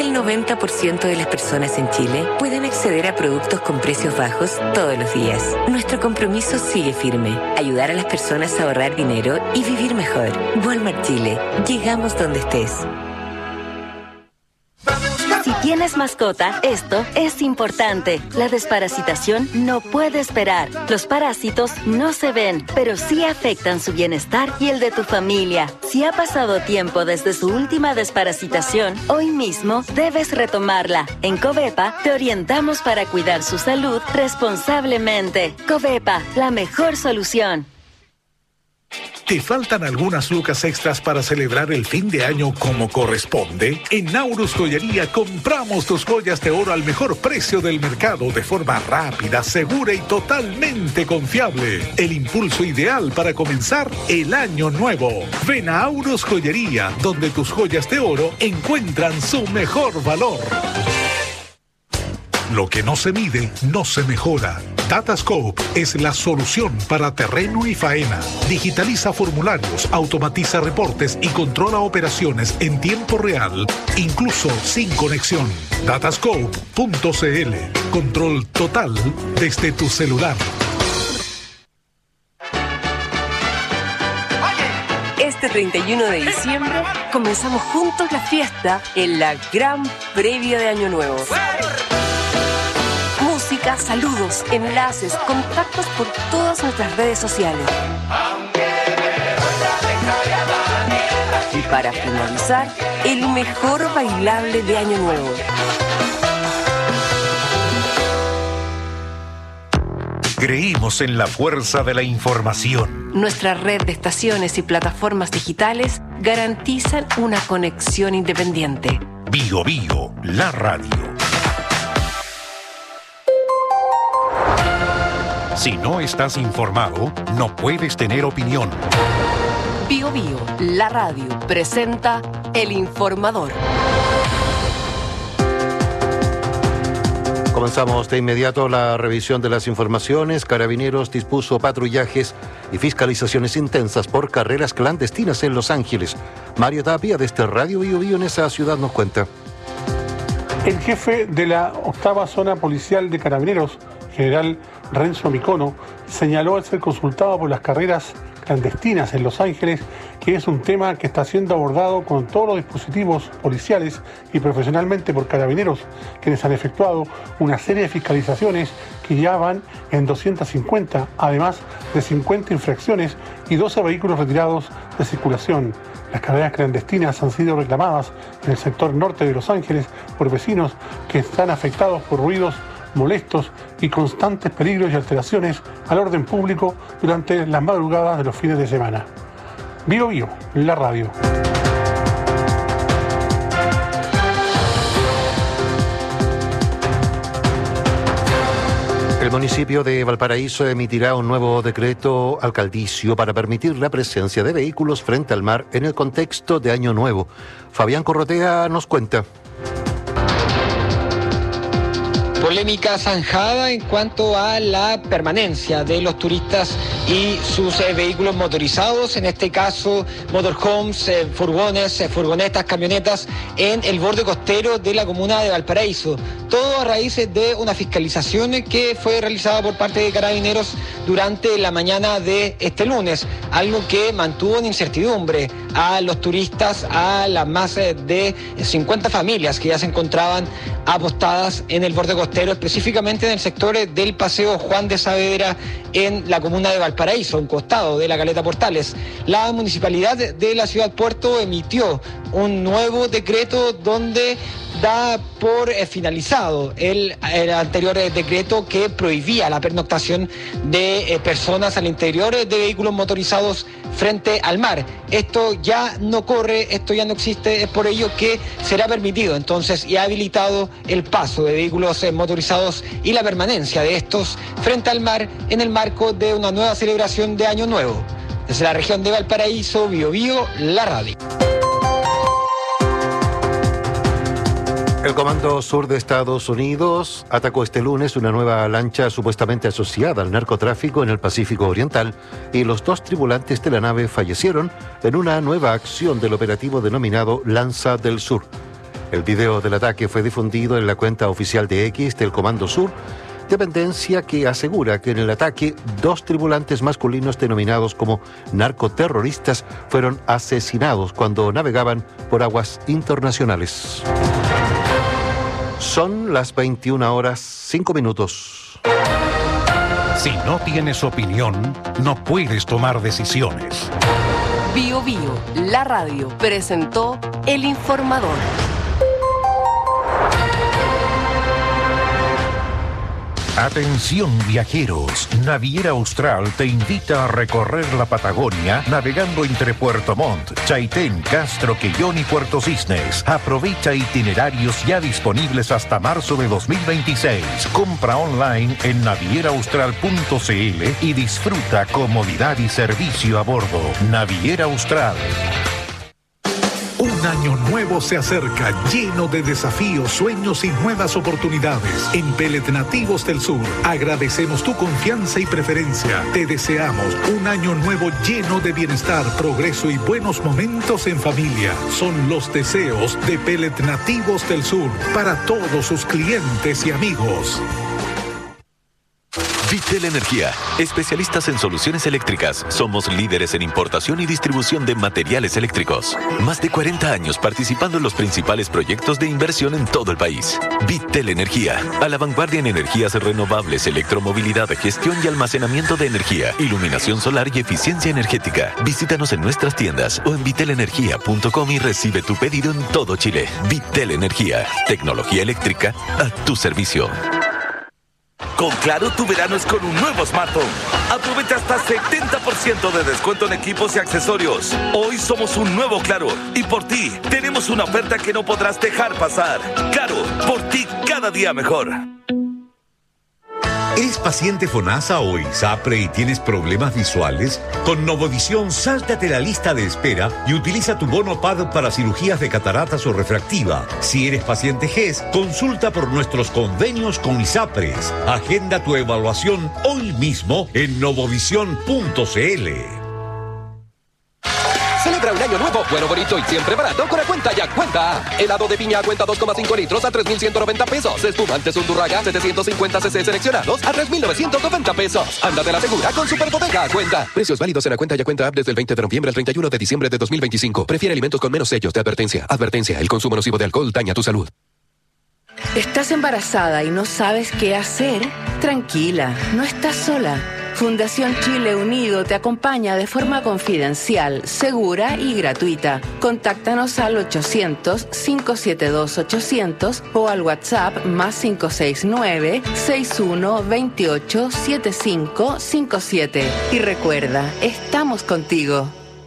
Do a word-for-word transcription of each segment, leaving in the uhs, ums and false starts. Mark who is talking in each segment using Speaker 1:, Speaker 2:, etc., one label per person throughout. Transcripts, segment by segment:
Speaker 1: que el noventa por ciento de las personas en Chile pueden acceder a productos con precios bajos todos los días. Nuestro compromiso sigue firme: ayudar a las personas a ahorrar dinero y vivir mejor. Walmart Chile. Llegamos donde estés.
Speaker 2: Si tienes mascota, esto es importante. La desparasitación no puede esperar. Los parásitos no se ven, pero sí afectan su bienestar y el de tu familia. Si ha pasado tiempo desde su última desparasitación, hoy mismo debes retomarla. En Covepa te orientamos para cuidar su salud responsablemente. Covepa, la mejor solución.
Speaker 3: ¿Te faltan algunas lucas extras para celebrar el fin de año como corresponde? En Naurus Joyería compramos tus joyas de oro al mejor precio del mercado de forma rápida, segura y totalmente confiable. El impulso ideal para comenzar el año nuevo. Ven a Naurus Joyería, donde tus joyas de oro encuentran su mejor valor. Lo que no se mide, no se mejora. Datascope es la solución para terreno y faena. Digitaliza formularios, automatiza reportes y controla operaciones en tiempo real, incluso sin conexión. Datascope punto c l. Control total desde tu celular.
Speaker 4: Este treinta y uno de diciembre comenzamos juntos la fiesta en la gran previa de Año Nuevo. Música, saludos, enlaces, contactos por todas nuestras redes sociales. Y para finalizar, el mejor bailable de Año Nuevo.
Speaker 5: Creímos en la fuerza de la información.
Speaker 4: Nuestra red de estaciones y plataformas digitales garantizan una conexión independiente.
Speaker 5: Bio Bio, la radio. Si no estás informado, no puedes tener opinión.
Speaker 4: Bio Bio, la radio, presenta El Informador.
Speaker 6: Comenzamos de inmediato la revisión de las informaciones. Carabineros dispuso patrullajes y fiscalizaciones intensas por carreras clandestinas en Los Ángeles. Mario Tapia, desde Radio Bio Bio en esa ciudad, nos cuenta.
Speaker 7: El jefe de la octava zona policial de Carabineros, general Renzo Micono, señaló al ser consultado por las carreras clandestinas en Los Ángeles que es un tema que está siendo abordado con todos los dispositivos policiales y profesionalmente por Carabineros, quienes han efectuado una serie de fiscalizaciones que ya van en doscientas cincuenta, además de cincuenta infracciones y doce vehículos retirados de circulación. Las carreras clandestinas han sido reclamadas en el sector norte de Los Ángeles por vecinos que están afectados por ruidos molestos y constantes peligros y alteraciones al orden público durante las madrugadas de los fines de semana. Bio Bio, la radio.
Speaker 6: El municipio de Valparaíso emitirá un nuevo decreto alcaldicio para permitir la presencia de vehículos frente al mar en el contexto de Año Nuevo. Fabián Corrotea nos cuenta.
Speaker 8: Polémica zanjada en cuanto a la permanencia de los turistas y sus eh, vehículos motorizados, en este caso motorhomes, eh, furgones, eh, furgonetas, camionetas, en el borde costero de la comuna de Valparaíso. Todo a raíz de una fiscalización que fue realizada por parte de Carabineros durante la mañana de este lunes, algo que mantuvo en incertidumbre a los turistas, a las más de cincuenta familias que ya se encontraban apostadas en el borde costero, específicamente en el sector del Paseo Juan de Saavedra en la comuna de Valparaíso, a un costado de la Caleta Portales. La municipalidad de la ciudad Puerto emitió un nuevo decreto donde da por eh, finalizado el, el anterior eh, decreto que prohibía la pernoctación de eh, personas al interior eh, de vehículos motorizados frente al mar. Esto ya no corre, esto ya no existe, es por ello que será permitido entonces y ha habilitado el paso de vehículos eh, motorizados y la permanencia de estos frente al mar en el marco de una nueva celebración de Año Nuevo. Desde la región de Valparaíso, Bio Bio, la radio.
Speaker 6: El Comando Sur de Estados Unidos atacó este lunes una nueva lancha supuestamente asociada al narcotráfico en el Pacífico Oriental y los dos tripulantes de la nave fallecieron en una nueva acción del operativo denominado Lanza del Sur. El video del ataque fue difundido en la cuenta oficial de X del Comando Sur, dependencia que asegura que en el ataque dos tripulantes masculinos denominados como narcoterroristas fueron asesinados cuando navegaban por aguas internacionales. Son las veintiuna horas, cinco minutos.
Speaker 5: Si no tienes opinión, no puedes tomar decisiones.
Speaker 4: Bio Bio, la radio, presentó El Informador.
Speaker 5: Atención viajeros, Naviera Austral te invita a recorrer la Patagonia navegando entre Puerto Montt, Chaitén, Castro, Quellón y Puerto Cisnes. Aprovecha itinerarios ya disponibles hasta marzo de dos mil veintiséis. Compra online en naviera austral punto c l y disfruta comodidad y servicio a bordo. Naviera Austral.
Speaker 3: Un año nuevo se acerca, lleno de desafíos, sueños y nuevas oportunidades. En Pellet Nativos del Sur, agradecemos tu confianza y preferencia. Te deseamos un año nuevo lleno de bienestar, progreso y buenos momentos en familia. Son los deseos de Pellet Nativos del Sur para todos sus clientes y amigos.
Speaker 9: Vitel Energía, especialistas en soluciones eléctricas. Somos líderes en importación y distribución de materiales eléctricos. Más de cuarenta años participando en los principales proyectos de inversión en todo el país. Vitel Energía, a la vanguardia en energías renovables, electromovilidad, gestión y almacenamiento de energía, iluminación solar y eficiencia energética. Visítanos en nuestras tiendas o en vitel energía punto com y recibe tu pedido en todo Chile. Vitel Energía, tecnología eléctrica a tu servicio.
Speaker 10: Con Claro, tu verano es con un nuevo smartphone. Aprovecha hasta setenta por ciento de descuento en equipos y accesorios. Hoy somos un nuevo Claro y por ti tenemos una oferta que no podrás dejar pasar. Claro, por ti cada día mejor.
Speaker 11: ¿Eres paciente FONASA o ISAPRE y tienes problemas visuales? Con Novovisión, sáltate la lista de espera y utiliza tu bono P A D para cirugías de cataratas o refractiva. Si eres paciente G E S, consulta por nuestros convenios con ISAPRES. Agenda tu evaluación hoy mismo en novovisión punto c l.
Speaker 12: Celebra un año nuevo, bueno, bonito y siempre barato con la cuenta Ya Cuenta. Helado de piña a cuenta dos coma cinco litros a tres mil ciento noventa pesos. Espumantes Undurraga setecientos cincuenta cc seleccionados a tres mil novecientos noventa pesos. Ándate la segura con Superbodega Cuenta. Precios válidos en la cuenta Ya Cuenta App desde el veinte de noviembre al treinta y uno de diciembre de dos mil veinticinco. Prefiere alimentos con menos sellos de advertencia. Advertencia, el consumo nocivo de alcohol daña tu salud.
Speaker 13: ¿Estás embarazada y no sabes qué hacer? Tranquila, no estás sola. Fundación Chile Unido te acompaña de forma confidencial, segura y gratuita. Contáctanos al ochocientos, cinco siete dos, ochocientos o al WhatsApp más cinco seis nueve, seis uno dos ocho, siete cinco cinco siete. Y recuerda, estamos contigo.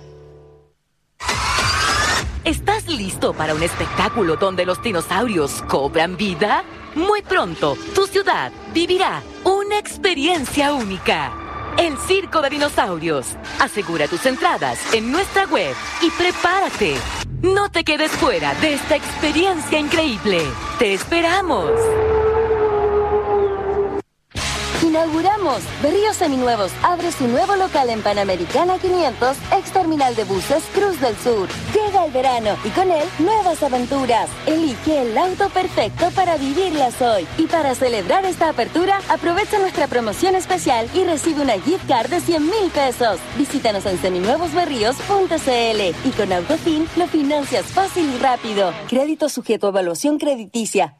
Speaker 2: ¿Estás listo para un espectáculo donde los dinosaurios cobran vida? Muy pronto, tu ciudad vivirá una experiencia única. El Circo de Dinosaurios. Asegura tus entradas en nuestra web y prepárate. No te quedes fuera de esta experiencia increíble. ¡Te esperamos!
Speaker 14: Inauguramos. Berríos Seminuevos abre su nuevo local en Panamericana quinientos, ex terminal de buses Cruz del Sur. Llega el verano y con él nuevas aventuras. Elige el auto perfecto para vivirlas hoy. Y para celebrar esta apertura, aprovecha nuestra promoción especial y recibe una gift card de cien mil pesos. Visítanos en seminuevos berríos punto c l y con Autofin lo financias fácil y rápido. Crédito sujeto a evaluación crediticia.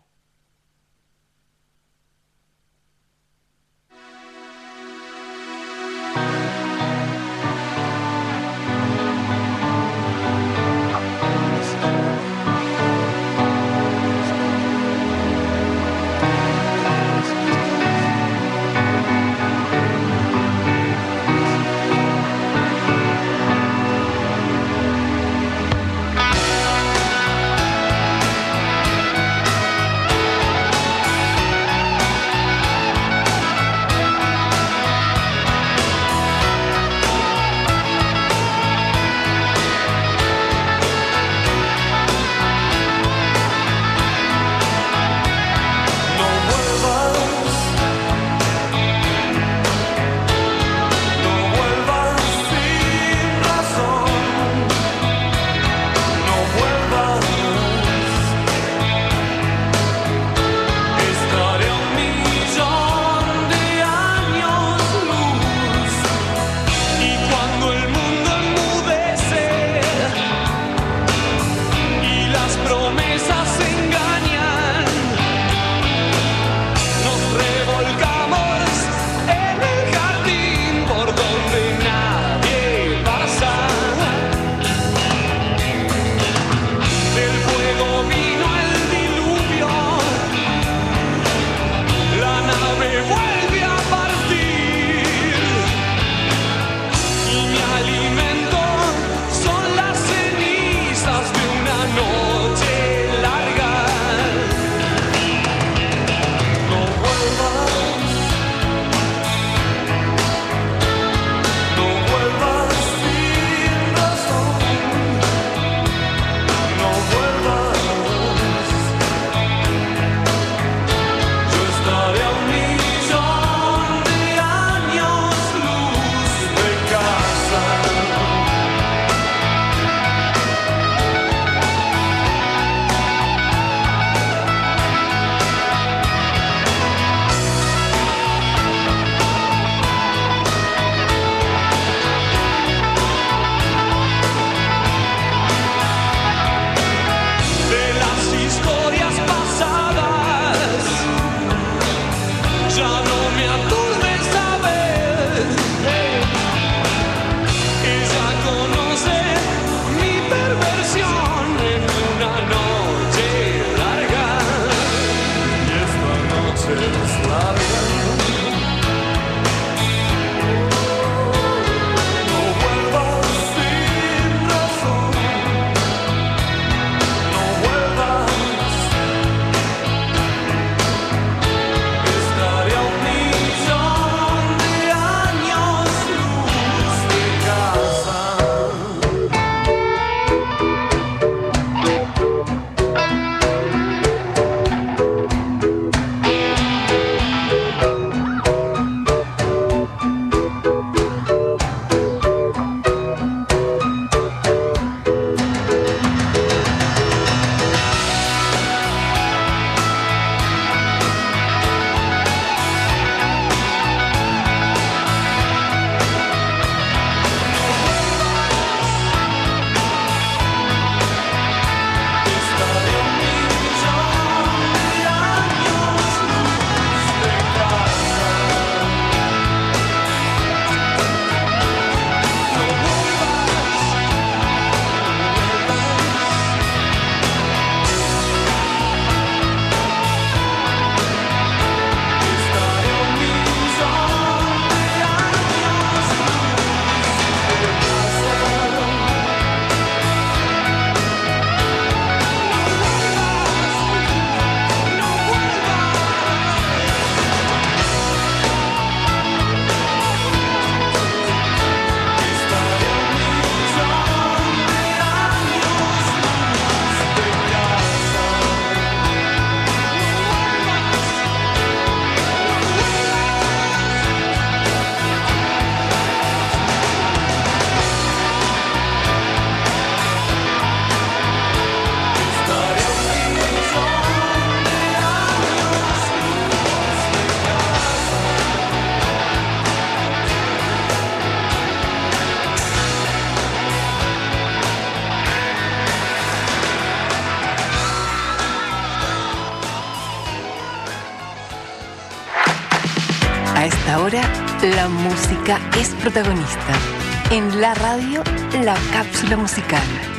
Speaker 15: A esta hora, la música es protagonista. En la radio, la cápsula musical.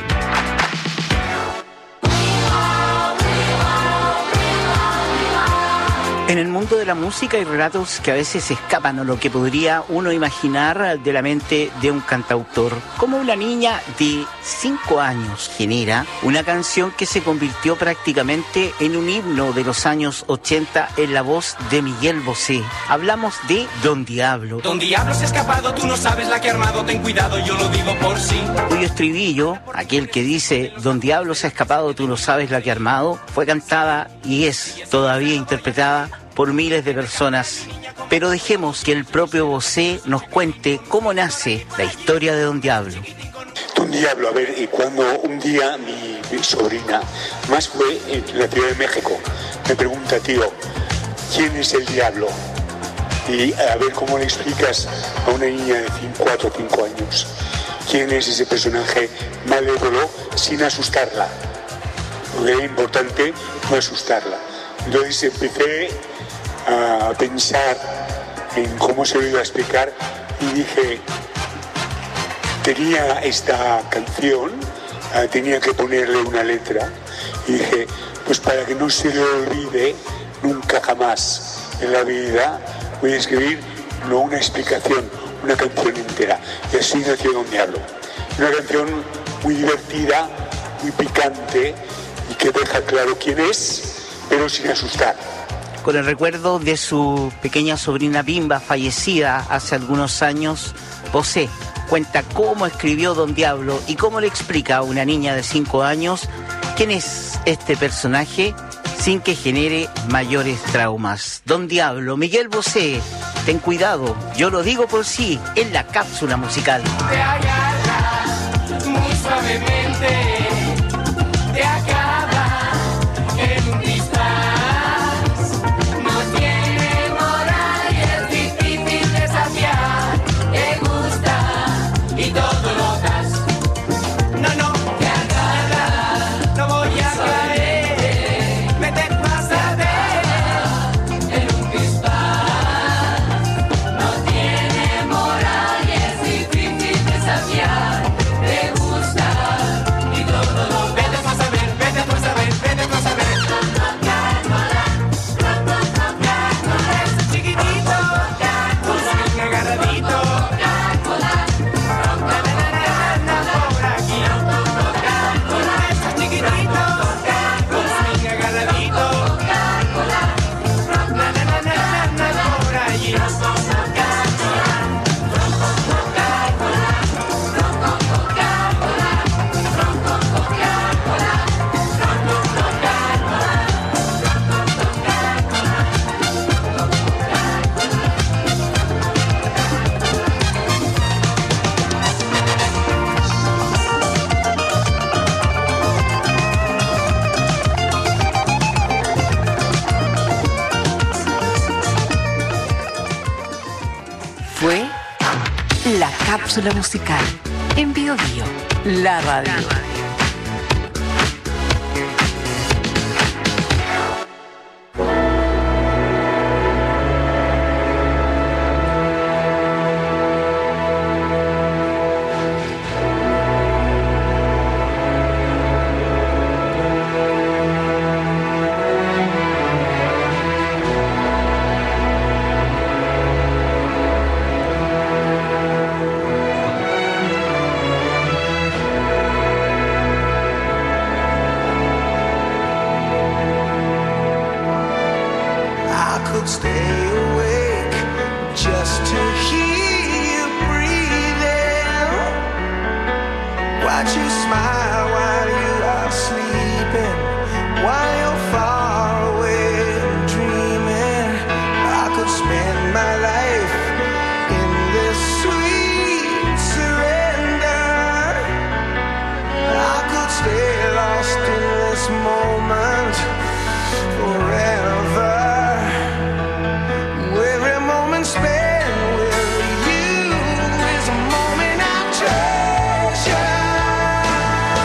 Speaker 16: En el mundo de la música hay relatos que a veces escapan a lo que podría uno imaginar de la mente de un cantautor. Como una niña de cinco años genera una canción que se convirtió prácticamente en un himno de los años ochenta en la voz de Miguel Bosé. Hablamos de Don Diablo.
Speaker 17: Don Diablo se ha escapado, tú no sabes la que ha armado, ten cuidado, yo lo digo por sí.
Speaker 16: Cuyo estribillo, aquel que dice Don Diablo se ha escapado, tú no sabes la que ha armado, fue cantada y es todavía interpretada por miles de personas. Pero dejemos que el propio Bosé nos cuente cómo nace la historia de Don Diablo.
Speaker 18: Don Diablo, a ver, y cuando un día mi, mi sobrina, más fue en la Ciudad de México, me pregunta, tío, ¿quién es el diablo? Y a ver cómo le explicas a una niña de cuatro o cinco años quién es ese personaje malévolo sin asustarla. Porque era importante no asustarla. Entonces empecé a pensar en cómo se lo iba a explicar y dije, tenía esta canción, uh, tenía que ponerle una letra y dije, pues para que no se le olvide nunca jamás en la vida, voy a escribir no una explicación, una canción entera. Y así nació Don Diablo. Una canción muy divertida, muy picante y que deja claro quién es, pero sin asustar.
Speaker 16: Con el recuerdo de su pequeña sobrina Bimba, fallecida hace algunos años, Bosé cuenta cómo escribió Don Diablo y cómo le explica a una niña de cinco años quién es este personaje sin que genere mayores traumas. Don Diablo, Miguel Bosé, ten cuidado, yo lo digo por sí, en la cápsula musical.
Speaker 17: Te agarra muy suavemente, te acaba en un instante.
Speaker 15: Fue la cápsula musical en Bio Bio, la radio.
Speaker 17: Spend with you is a moment I treasure.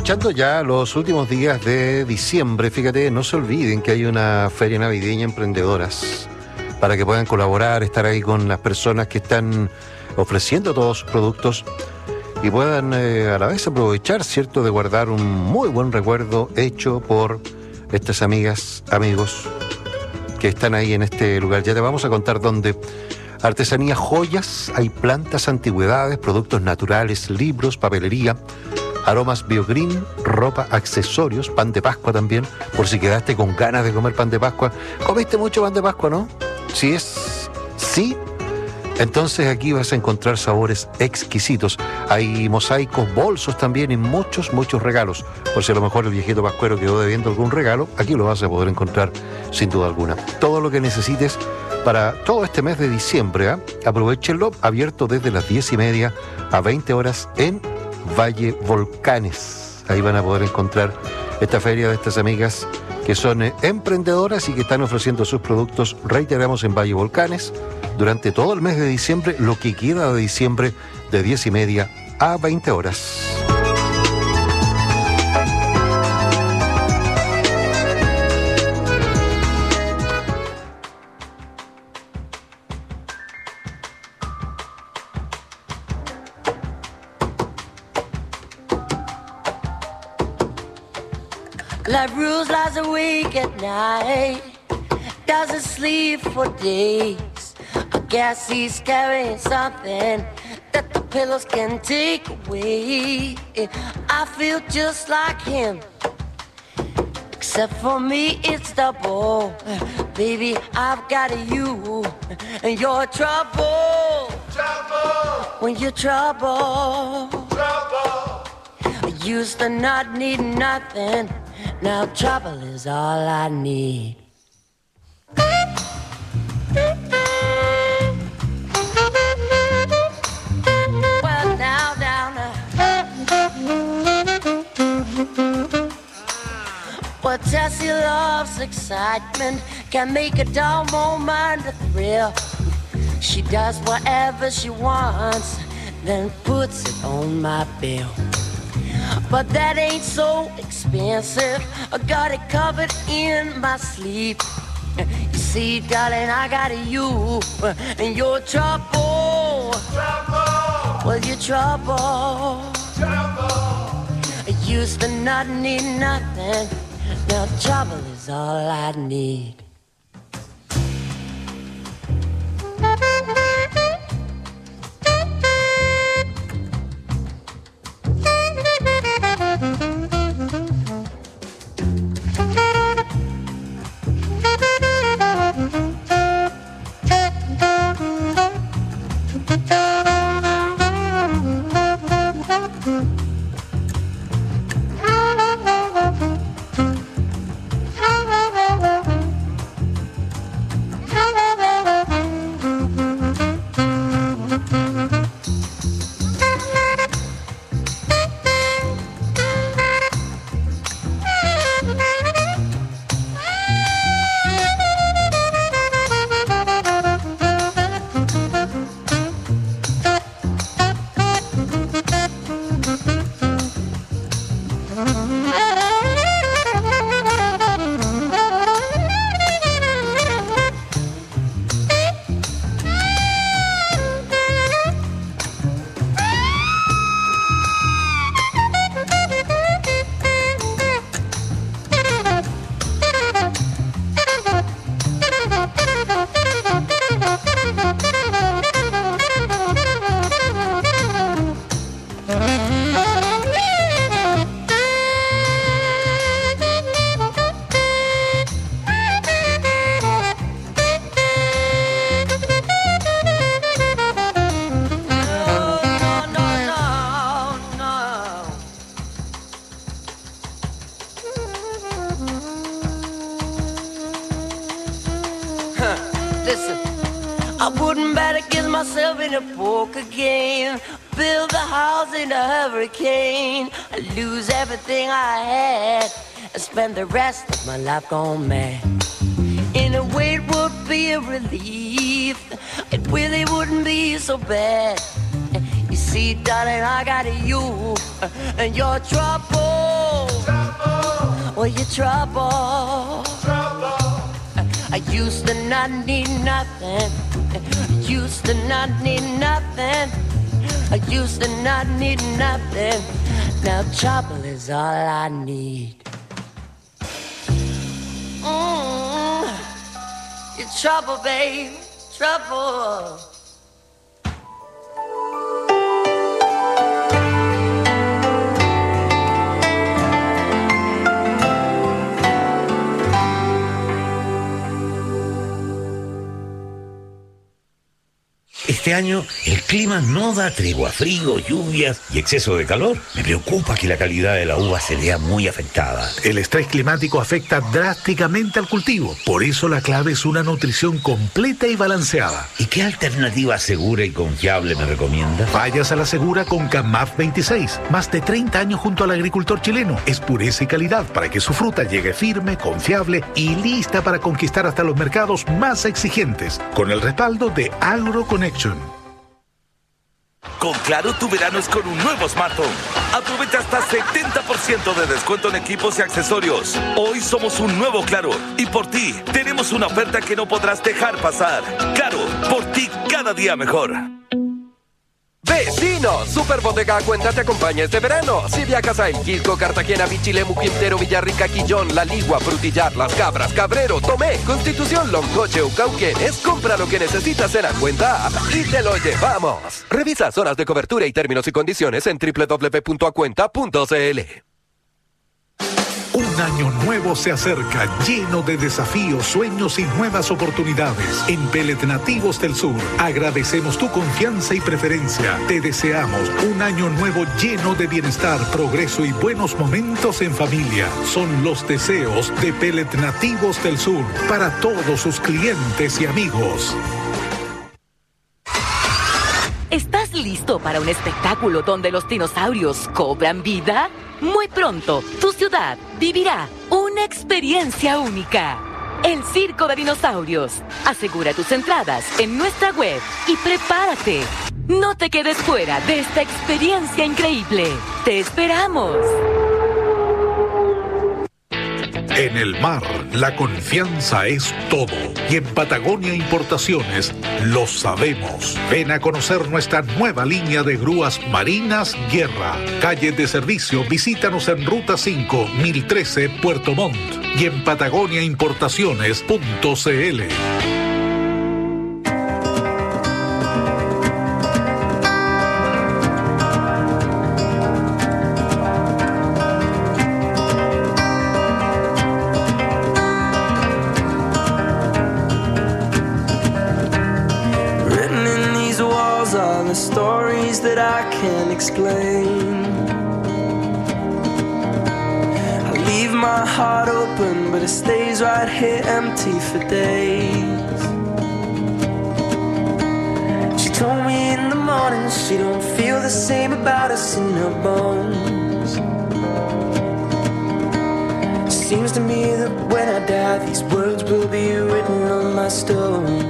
Speaker 6: aprovechando ya los últimos días de diciembre, fíjate, no se olviden que hay una feria navideña emprendedoras para que puedan colaborar, estar ahí con las personas que están ofreciendo todos sus productos y puedan eh, a la vez aprovechar, ¿cierto?, de guardar un muy buen recuerdo hecho por estas amigas, amigos que están ahí en este lugar. Ya te vamos a contar dónde. Artesanía, joyas, hay plantas, antigüedades, productos naturales, libros, papelería, aromas BioGreen, ropa, accesorios, pan de Pascua también, por si quedaste con ganas de comer pan de Pascua. ¿Comiste mucho pan de Pascua, no? Si es sí, entonces aquí vas a encontrar sabores exquisitos. Hay mosaicos, bolsos también y muchos, muchos regalos. Por si a lo mejor el viejito pascuero quedó debiendo algún regalo, aquí lo vas a poder encontrar sin duda alguna. Todo lo que necesites para todo este mes de diciembre, ¿eh? Aprovechenlo, abierto desde las diez y media a veinte horas en Valle Volcanes. Ahí van a poder encontrar esta feria de estas amigas que son eh, emprendedoras y que están ofreciendo sus productos, reiteramos, en Valle Volcanes durante todo el mes de diciembre, lo que queda de diciembre, de diez y media a veinte horas.
Speaker 19: Like Bruce lies awake at night, doesn't sleep for days. I guess he's carrying something that the pillows can take away. I feel just like him, except for me it's double. Baby, I've got you, and you're trouble. Trouble. When you're trouble. Trouble. I used to not need nothing. Now trouble is all I need. Well, now, now, now. Well, Tessie loves excitement, can make a dull moment a thrill. She does whatever she wants, then puts it on my bill. But that ain't so expensive, I got it covered in my sleep. You see, darling, I got you, and you're trouble. Trouble. Well, you're trouble. Trouble. I used to not need nothing, now trouble is all I need. I wouldn't bet against myself in a poker game. Build the house in a hurricane. I lose everything I had and spend the rest of my life gone mad. In a way it would be a relief. It really wouldn't be so bad. You see, darling, I got you and your trouble. or your trouble. Trouble. I used to not need nothing. I used to not need nothing. I used to not need nothing. Now trouble is all I need. Mm, your trouble, babe, trouble.
Speaker 20: Este año el clima no da tregua, frío, lluvias y exceso de calor. Me preocupa que la calidad de la uva se vea muy afectada.
Speaker 3: El estrés climático afecta drásticamente al cultivo. Por eso la clave es una nutrición completa y balanceada.
Speaker 20: ¿Y qué alternativa segura y confiable me recomienda?
Speaker 3: Vayas a la segura con Camaf veintiséis. Más de treinta años junto al agricultor chileno. Es pureza y calidad para que su fruta llegue firme, confiable y lista para conquistar hasta los mercados más exigentes. Con el respaldo de AgroConnection.
Speaker 10: Con Claro, tu verano es con un nuevo smartphone. Aprovecha hasta setenta por ciento de descuento en equipos y accesorios. Hoy somos un nuevo Claro y por ti tenemos una oferta que no podrás dejar pasar. Claro, por ti cada día mejor.
Speaker 12: ¡Vecinos! Super Bodega Cuenta te acompaña este verano. Si viajas a El Quisco, Cartagena, Pichilemu, Quintero, Villarrica, Quillón, La Ligua, Frutillar, Las Cabras, Cabrero, Tomé, Constitución, Loncoche o Cauquenes, compra lo que necesitas en la cuenta y te lo llevamos. Revisa zonas de cobertura y términos y condiciones en doble u doble u doble u punto acuenta punto c l.
Speaker 3: Un año nuevo se acerca, lleno de desafíos, sueños y nuevas oportunidades. En Pellet Nativos del Sur, agradecemos tu confianza y preferencia. Te deseamos un año nuevo lleno de bienestar, progreso y buenos momentos en familia. Son los deseos de Pellet Nativos del Sur para todos sus clientes y amigos.
Speaker 21: ¿Estás listo para un espectáculo donde los dinosaurios cobran vida? Muy pronto, tu ciudad vivirá una experiencia única. El Circo de Dinosaurios. Asegura tus entradas en nuestra web y prepárate. No te quedes fuera de esta experiencia increíble. ¡Te esperamos!
Speaker 3: En el mar, la confianza es todo. Y en Patagonia Importaciones, lo sabemos. Ven a conocer nuestra nueva línea de grúas marinas Guerra. Calle de servicio, visítanos en Ruta cinco, mil trece, Puerto Montt. Y en patagonia importaciones punto c l.
Speaker 22: Stories that I can't explain. I leave my heart open, but it stays right here empty for days. She told me in the morning she don't feel the same about us in her bones. Seems to me that when I die, these words will be written on my stone.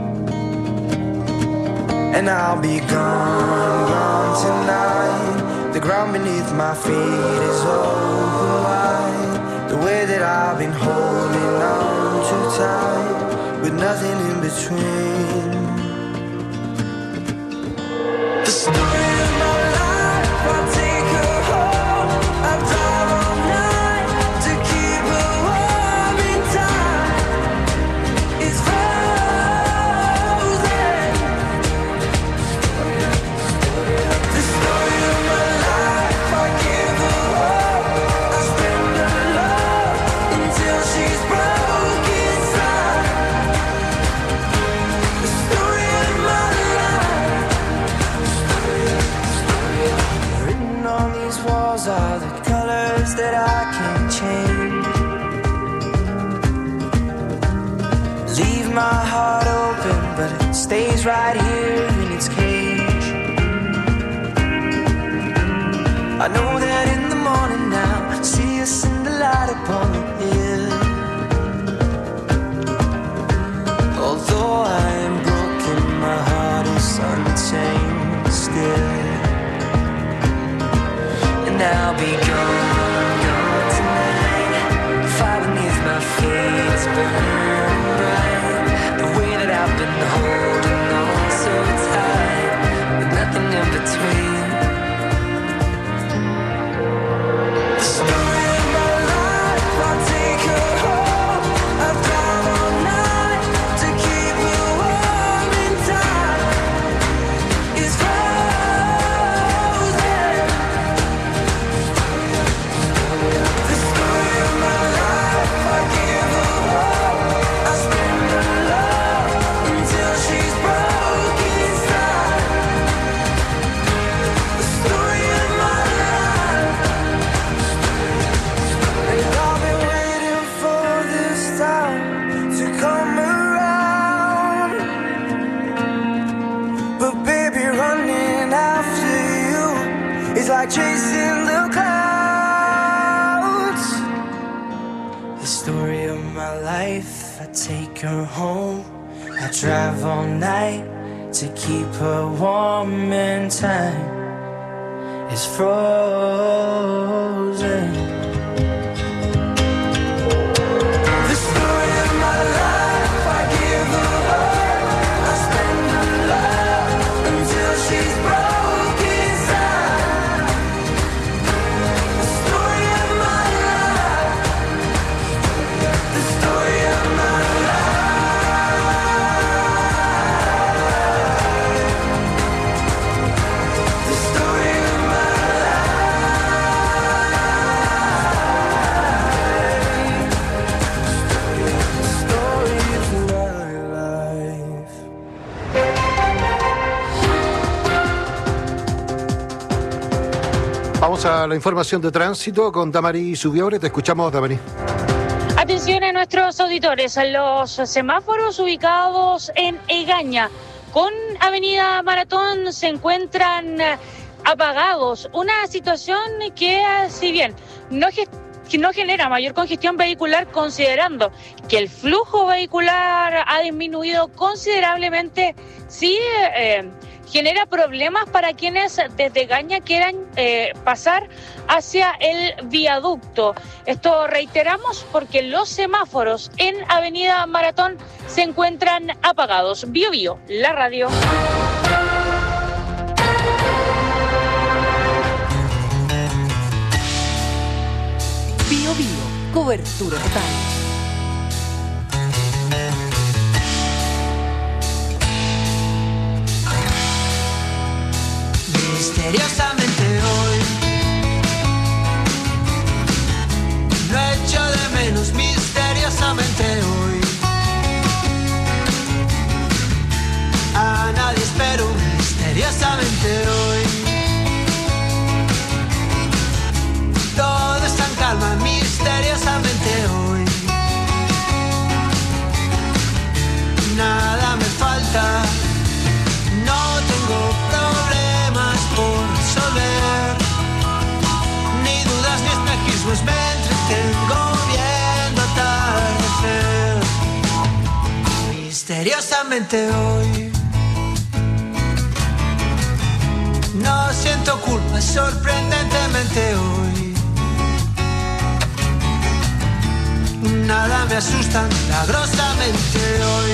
Speaker 22: And I'll be gone, gone tonight. The ground beneath my feet is open wide. The way that I've been holding on too tight, with nothing in between. The story of my life, I'll take her home. I'll drive all night to keep her warm in time. It's are the colors that I can't change. Leave my heart open, but it stays right here in its cage. I know that in the morning now, see us in the light upon the hill. Although I am broken, my heart is untamed still. And I'll be gone, gone tonight. chasing the clouds. The story of my life, I take her home. I drive all night to keep her warm and time is frozen. The story of my life, I give her love, I spend her love until she's broken inside. The story of my life, the story of my
Speaker 6: Vamos a la información de tránsito con Damari Subiore. Te escuchamos, Damari.
Speaker 1: Atención a nuestros auditores, a los semáforos ubicados en Egaña con Avenida Maratón se encuentran apagados. Una situación que, si bien no, no genera mayor congestión vehicular, considerando que el flujo vehicular ha disminuido considerablemente, sí eh, genera problemas para quienes desde Egaña quieran eh, pasar hacia el viaducto. Esto reiteramos porque los semáforos en Avenida Maratón se encuentran apagados. Bio Bio, la radio.
Speaker 21: Bio Bio, cobertura total.
Speaker 22: Misteriosamente hoy lo echo de menos, misteriosamente hoy a nadie espero, misteriosamente hoy todo está en calma, misteriosamente hoy nada me falta, no tengo problemas por resolver, ni dudas ni espejismos, me entretengo viendo atardecer. Misteriosamente hoy no siento culpa, sorprendentemente hoy nada me asusta, milagrosamente hoy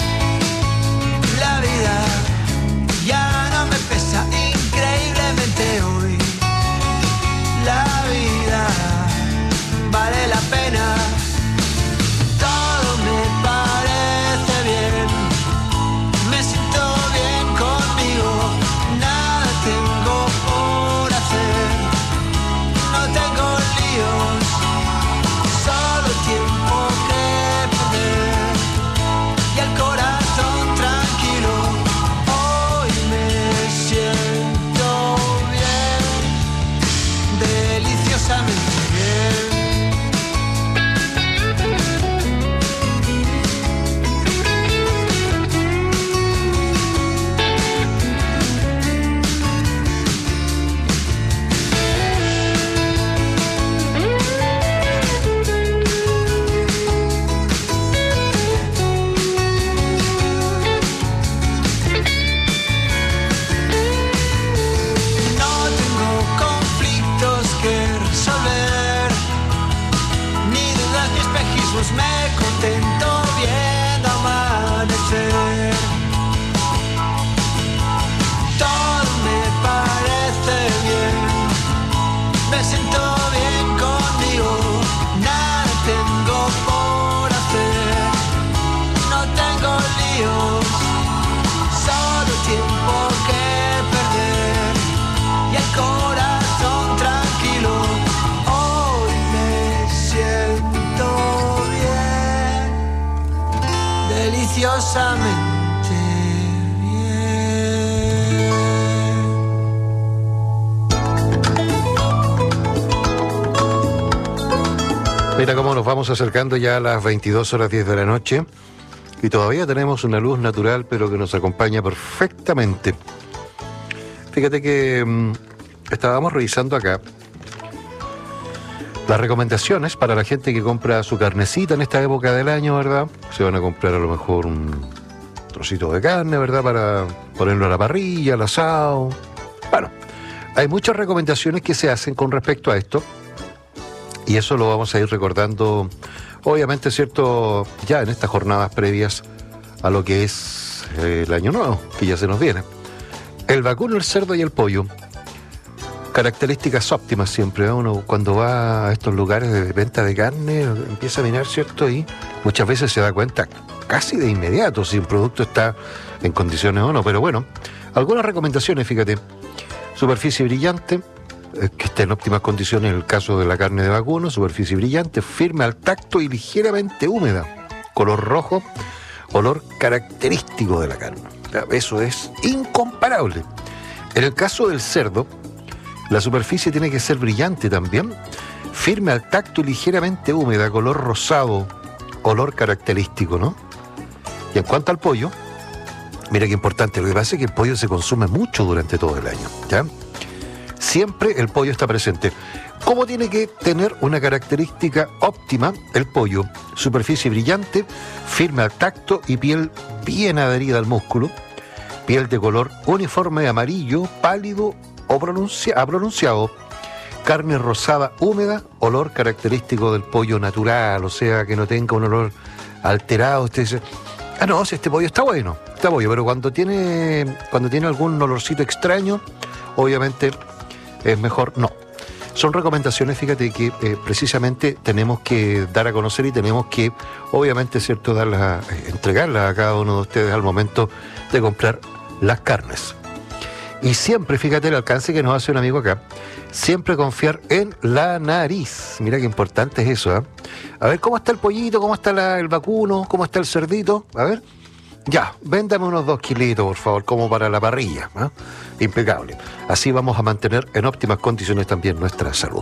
Speaker 22: la vida ya no me pesa, increíblemente hoy la vida vale la pena, todo me parece bien, me siento bien conmigo, nada tengo por hacer, no tengo líos, solo tiempo que perder y el corazón tranquilo. Deliciosamente bien. Me contento viendo amanecer, todo me parece bien, me siento bien conmigo, nada tengo por hacer, no tengo líos, solo tiempo que perder y el corazón tranquilo, hoy me siento deliciosamente bien.
Speaker 6: Mira cómo nos vamos acercando ya a las veintidós horas diez de la noche y todavía tenemos una luz natural pero que nos acompaña perfectamente. Fíjate que mmm, estábamos revisando acá las recomendaciones para la gente que compra su carnecita en esta época del año, ¿verdad? Se van a comprar a lo mejor un trocito de carne, ¿verdad? Para ponerlo a la parrilla, al asado. Bueno, hay muchas recomendaciones que se hacen con respecto a esto y eso lo vamos a ir recordando, obviamente, ¿cierto? Ya en estas jornadas previas a lo que es eh, el año nuevo, que ya se nos viene. El vacuno, el cerdo y el pollo. Características óptimas siempre, ¿eh? Uno cuando va a estos lugares de venta de carne empieza a mirar, ¿cierto? Y muchas veces se da cuenta casi de inmediato si un producto está en condiciones o no. Pero bueno, algunas recomendaciones, fíjate. Superficie brillante, eh, que esté en óptimas condiciones en el caso de la carne de vacuno. Superficie brillante, firme al tacto y ligeramente húmeda. Color rojo, olor característico de la carne. Eso es incomparable. En el caso del cerdo, la superficie tiene que ser brillante también, firme al tacto y ligeramente húmeda, color rosado, olor característico, ¿no? Y en cuanto al pollo, mira qué importante, lo que pasa es que el pollo se consume mucho durante todo el año, ¿ya? Siempre el pollo está presente. ¿Cómo tiene que tener una característica óptima el pollo? Superficie brillante, firme al tacto y piel bien adherida al músculo, piel de color uniforme amarillo, pálido o pronuncia, pronunciado, carne rosada húmeda, olor característico del pollo natural, o sea, que no tenga un olor alterado. Usted dice, ah, no, si este pollo está bueno, está pollo, pero cuando tiene, cuando tiene algún olorcito extraño, obviamente es mejor no. Son recomendaciones, fíjate, que eh, precisamente tenemos que dar a conocer y tenemos que, obviamente, cierto, darlas, entregarlas a cada uno de ustedes al momento de comprar las carnes. Y siempre, fíjate el alcance que nos hace un amigo acá, siempre confiar en la nariz. Mira qué importante es eso, ¿eh? A ver, ¿cómo está el pollito? ¿Cómo está la, el vacuno? ¿Cómo está el cerdito? A ver, ya, véndame unos dos kilitos, por favor, como para la parrilla, ¿eh? Impecable. Así vamos a mantener en óptimas condiciones también nuestra salud.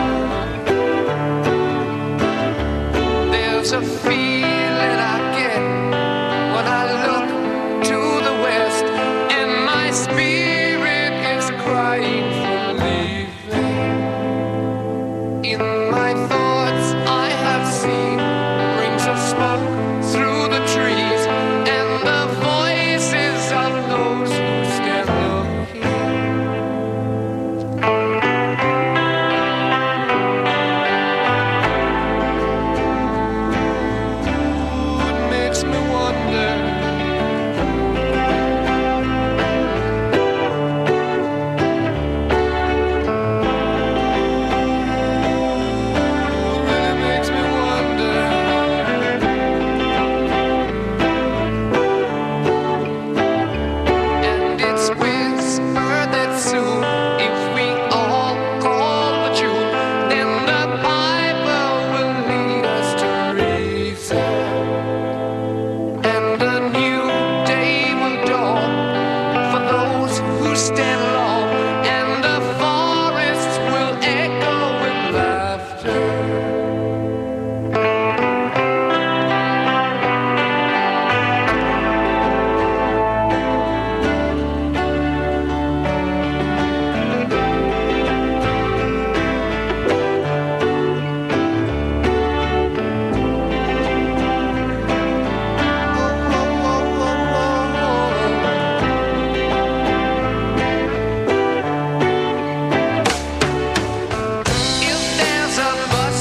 Speaker 22: There's a feeling I get
Speaker 7: In my thoughts I have seen rings of smoke through the trees and the voices of those who stand looking. It makes me wonder. If there's a bus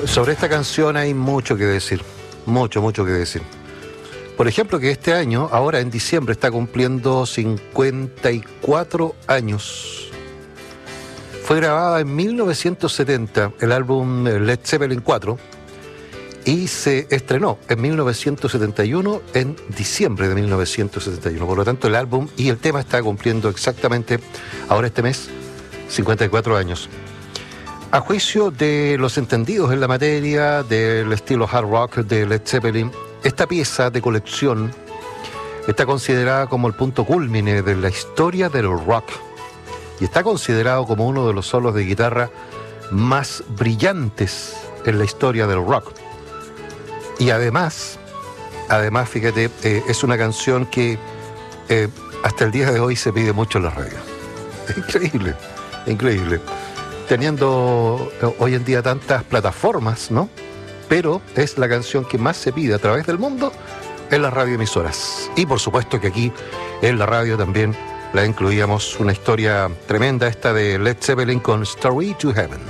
Speaker 6: sobre esta canción hay mucho que decir, mucho, mucho que decir. Por ejemplo, que este año, ahora en diciembre, está cumpliendo cincuenta y cuatro años. Fue grabada en mil novecientos setenta, el álbum Led Zeppelin cuatro, y se estrenó en mil novecientos setenta y uno, en diciembre de mil novecientos setenta y uno. Por lo tanto, el álbum y el tema está cumpliendo exactamente, ahora este mes, cincuenta y cuatro años. A juicio de los entendidos en la materia del estilo hard rock de Led Zeppelin, esta pieza de colección está considerada como el punto cúlmine de la historia del rock y está considerado como uno de los solos de guitarra más brillantes en la historia del rock. Y además, además, fíjate, eh, es una canción que eh, hasta el día de hoy se pide mucho en la radio. Es increíble, increíble. Teniendo eh, hoy en día tantas plataformas, ¿no? Pero es la canción que más se pide a través del mundo en las radioemisoras. Y por supuesto que aquí en la radio también la incluíamos, una historia tremenda esta de Led Zeppelin con Stairway to Heaven.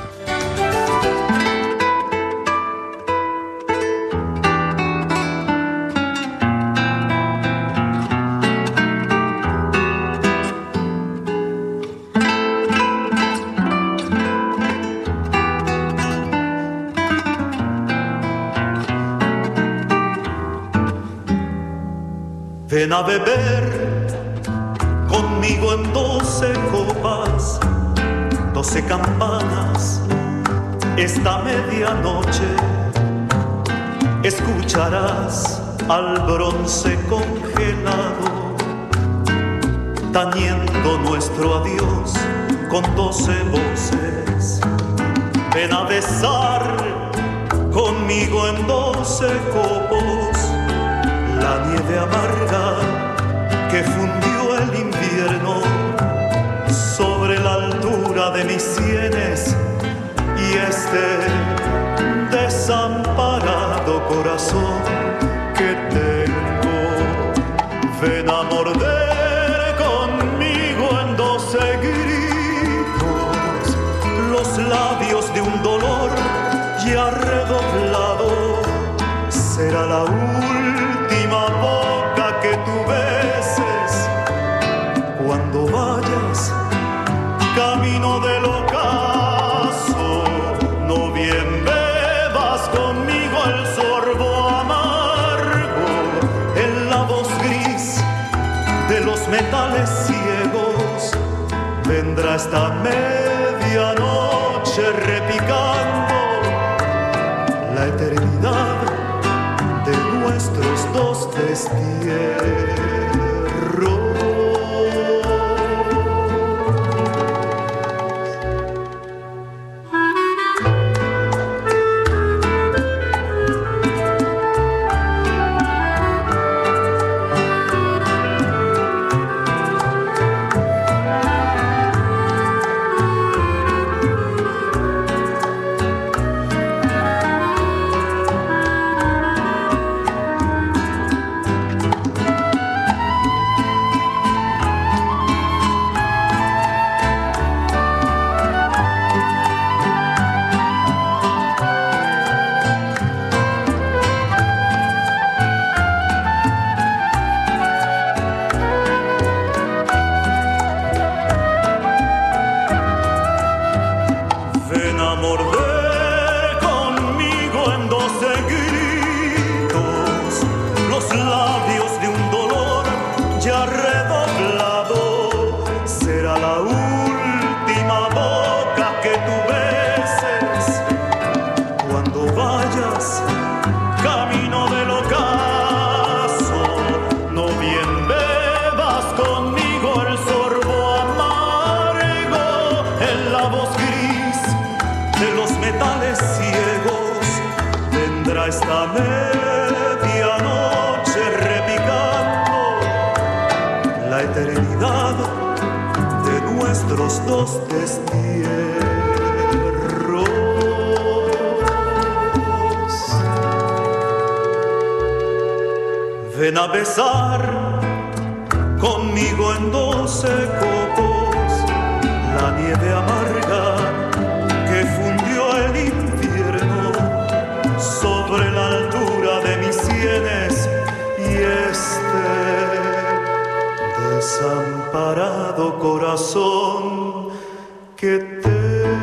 Speaker 4: Ven a beber conmigo en doce copas, doce campanas, esta medianoche. Escucharás al bronce congelado, tañendo nuestro adiós con doce voces. Ven a besar conmigo en doce copos la nieve amarga que fundió el invierno sobre la altura de mis sienes y este desamparado corazón que tengo. Ven a morder conmigo en doce gritos los labios de un dolor ya redoblado. Será la última boca que tú beses cuando vayas camino del ocaso. No bien bebas conmigo el sorbo amargo en la voz gris de los metales ciegos. Vendrá esta medianoche repicando la eternidad de nuestros dos destierros. Esta medianoche repicando la eternidad de nuestros dos destierros. Ven a besar conmigo en doce copos la nieve amarga que fundió el invierno desamparado corazón que tengo.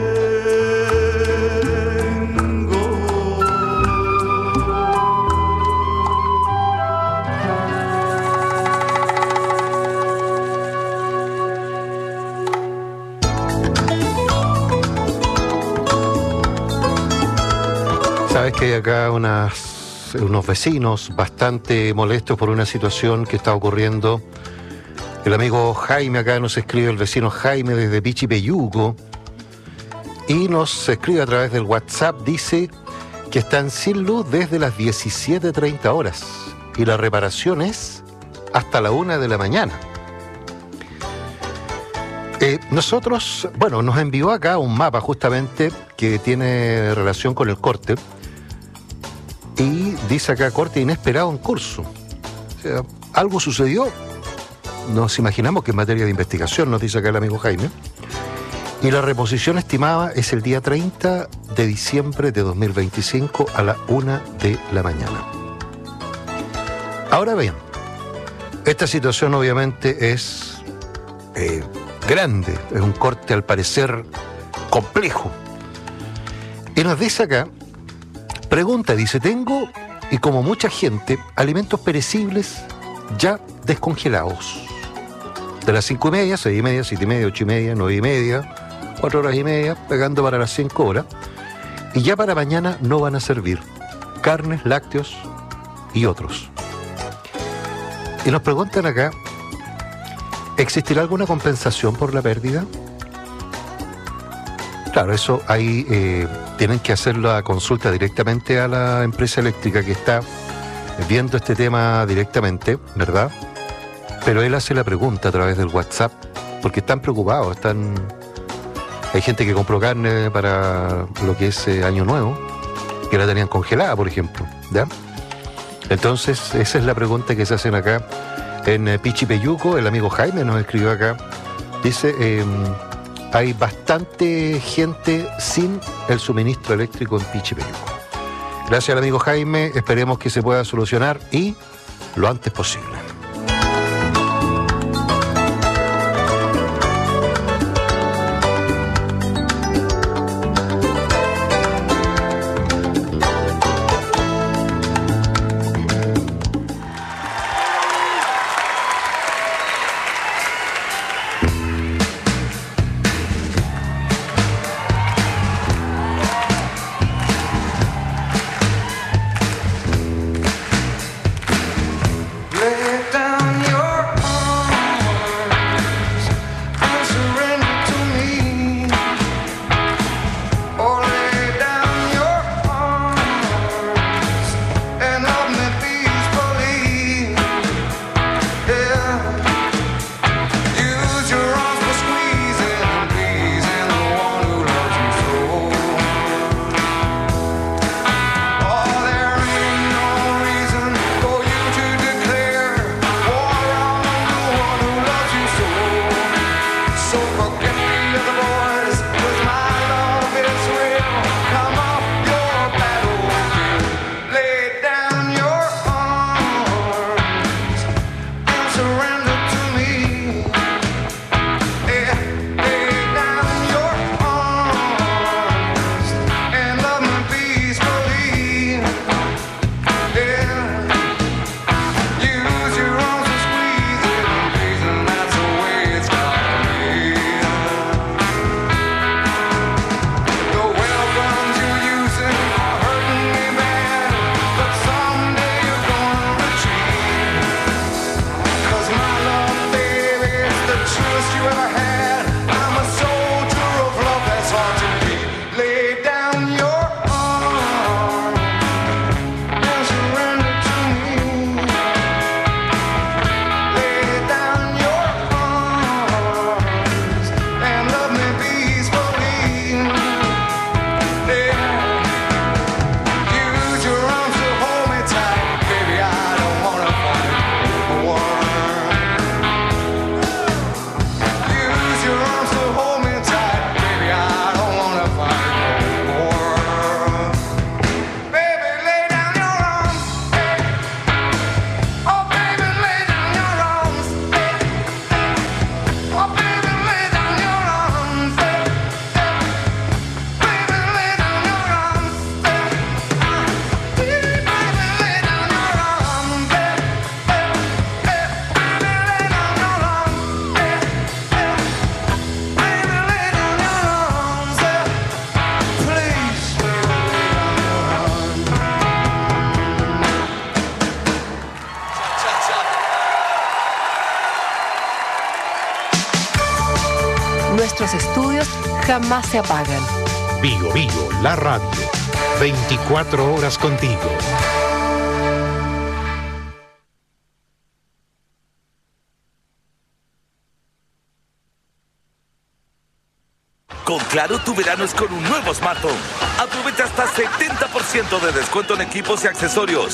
Speaker 6: Sabes que hay acá unas, unos vecinos bastante molestos por una situación que está ocurriendo. El amigo Jaime acá nos escribe, el vecino Jaime desde Pichipeyuco, y nos escribe a través del WhatsApp, dice que están sin luz desde las diecisiete treinta horas y la reparación es hasta la una de la mañana. Eh, nosotros, bueno, nos envió acá un mapa justamente que tiene relación con el corte y dice acá corte inesperado en curso. O sea, algo sucedió, nos imaginamos que en materia de investigación, nos dice acá el amigo Jaime, y la reposición estimada es el día treinta de diciembre de dos mil veinticinco a la una de la mañana. Ahora bien, esta situación obviamente es eh, grande, es un corte al parecer complejo. Y nos dice acá, pregunta, dice, tengo, y como mucha gente, alimentos perecibles ya descongelados. De las cinco y media, seis y media, siete y media, ocho y media, nueve y media, cuatro horas y media, pegando para las cinco horas. Y ya para mañana no van a servir carnes, lácteos y otros. Y nos preguntan acá, ¿existirá alguna compensación por la pérdida? Claro, eso ahí eh, tienen que hacer la consulta directamente a la empresa eléctrica que está viendo este tema directamente, ¿verdad? Pero él hace la pregunta a través del WhatsApp, porque están preocupados, están... Hay gente que compró carne para lo que es eh, Año Nuevo, que la tenían congelada, por ejemplo, ¿ya? Entonces, esa es la pregunta que se hacen acá en eh, Pichipeyuco. El amigo Jaime nos escribió acá, dice, eh, hay bastante gente sin el suministro eléctrico en Pichipeyuco. Gracias al amigo Jaime, esperemos que se pueda solucionar y lo antes posible.
Speaker 22: Lay
Speaker 15: nuestros estudios jamás se apagan.
Speaker 3: Bio Bio, la radio. veinticuatro horas contigo.
Speaker 10: Con Claro, tu verano es con un nuevo smartphone. Aprovecha hasta setenta por ciento de descuento en equipos y accesorios.